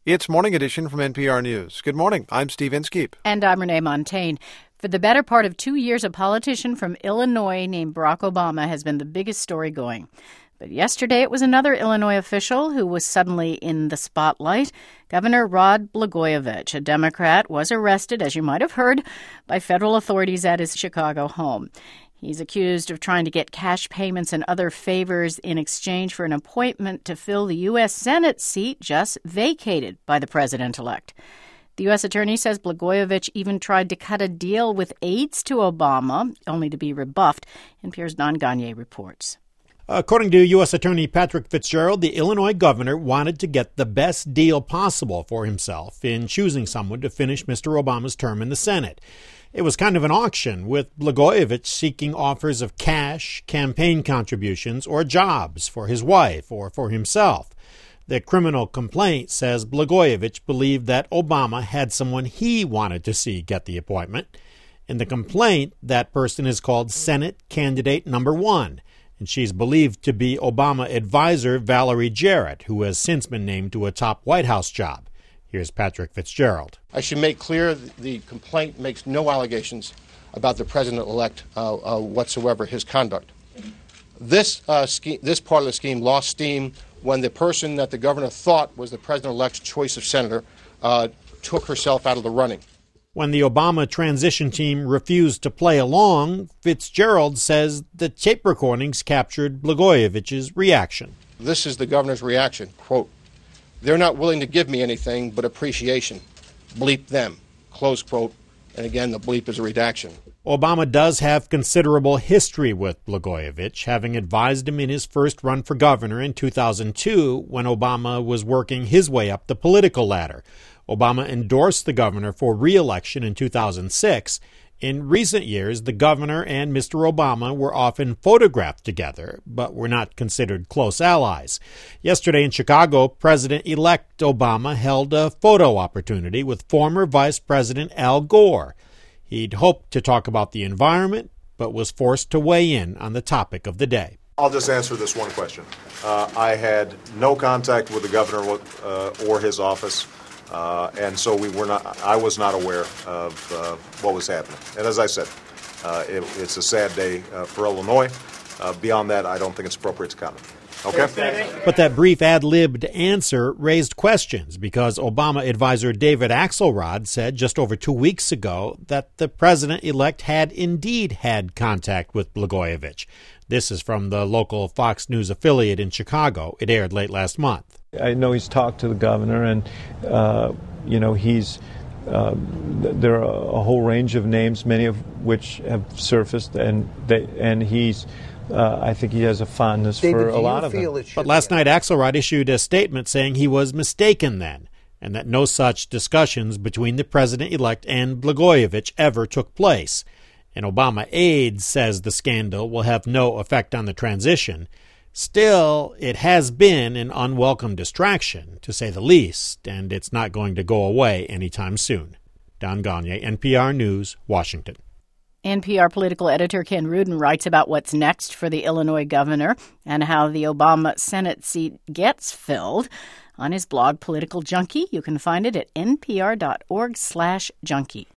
It's Morning Edition from NPR News. Good morning. I'm Steve Inskeep. And I'm Renee Montagne. For the better part of 2 years, a politician from Illinois named Barack Obama has been the biggest story going. But yesterday, it was another Illinois official who was suddenly in the spotlight. Governor Rod Blagojevich, a Democrat, was arrested, as you might have heard, by federal authorities at his Chicago home. He's accused of trying to get cash payments and other favors in exchange for an appointment to fill the U.S. Senate seat just vacated by the president-elect. The U.S. attorney says Blagojevich even tried to cut a deal with aides to Obama, only to be rebuffed. NPR's Don Gagné reports. According to U.S. Attorney Patrick Fitzgerald, the Illinois governor wanted to get the best deal possible for himself in choosing someone to finish Mr. Obama's term in the Senate. It was kind of an auction, with Blagojevich seeking offers of cash, campaign contributions, or jobs for his wife or for himself. The criminal complaint says Blagojevich believed that Obama had someone he wanted to see get the appointment. In the complaint, that person is called Senate Candidate Number 1, and she's believed to be Obama advisor Valerie Jarrett, who has since been named to a top White House job. Here's Patrick Fitzgerald. I should make clear the complaint makes no allegations about the president-elect whatsoever, his conduct. This part of the scheme lost steam when the person that the governor thought was the president-elect's choice of senator took herself out of the running. When the Obama transition team refused to play along, Fitzgerald says the tape recordings captured Blagojevich's reaction. This is the governor's reaction, quote, "They're not willing to give me anything but appreciation. Bleep them," close quote. And again, the bleep is a redaction. Obama does have considerable history with Blagojevich, having advised him in his first run for governor in 2002 when Obama was working his way up the political ladder. Obama endorsed the governor for re-election in 2006. In recent years, the governor and Mr. Obama were often photographed together, but were not considered close allies. Yesterday in Chicago, President-elect Obama held a photo opportunity with former Vice President Al Gore. He'd hoped to talk about the environment, but was forced to weigh in on the topic of the day. I'll just answer this one question. I had no contact with the governor or his office. And so I was not aware of what was happening. And as I said, it's a sad day for Illinois. Beyond that, I don't think it's appropriate to comment. Okay? But that brief ad-libbed answer raised questions because Obama advisor David Axelrod said just over 2 weeks ago that the president-elect had indeed had contact with Blagojevich. This is from the local Fox News affiliate in Chicago. It aired late last month. I know he's talked to the governor, and he's. There are a whole range of names, many of which have surfaced, and he's. I think he has a fondness for a lot of them. But last night, Axelrod issued a statement saying he was mistaken then, and that no such discussions between the president-elect and Blagojevich ever took place. An Obama aide says the scandal will have no effect on the transition. Still, it has been an unwelcome distraction, to say the least, and it's not going to go away anytime soon. Don Gagné, NPR News, Washington. NPR political editor Ken Rudin writes about what's next for the Illinois governor and how the Obama Senate seat gets filled on his blog, Political Junkie. You can find it at npr.org/junkie.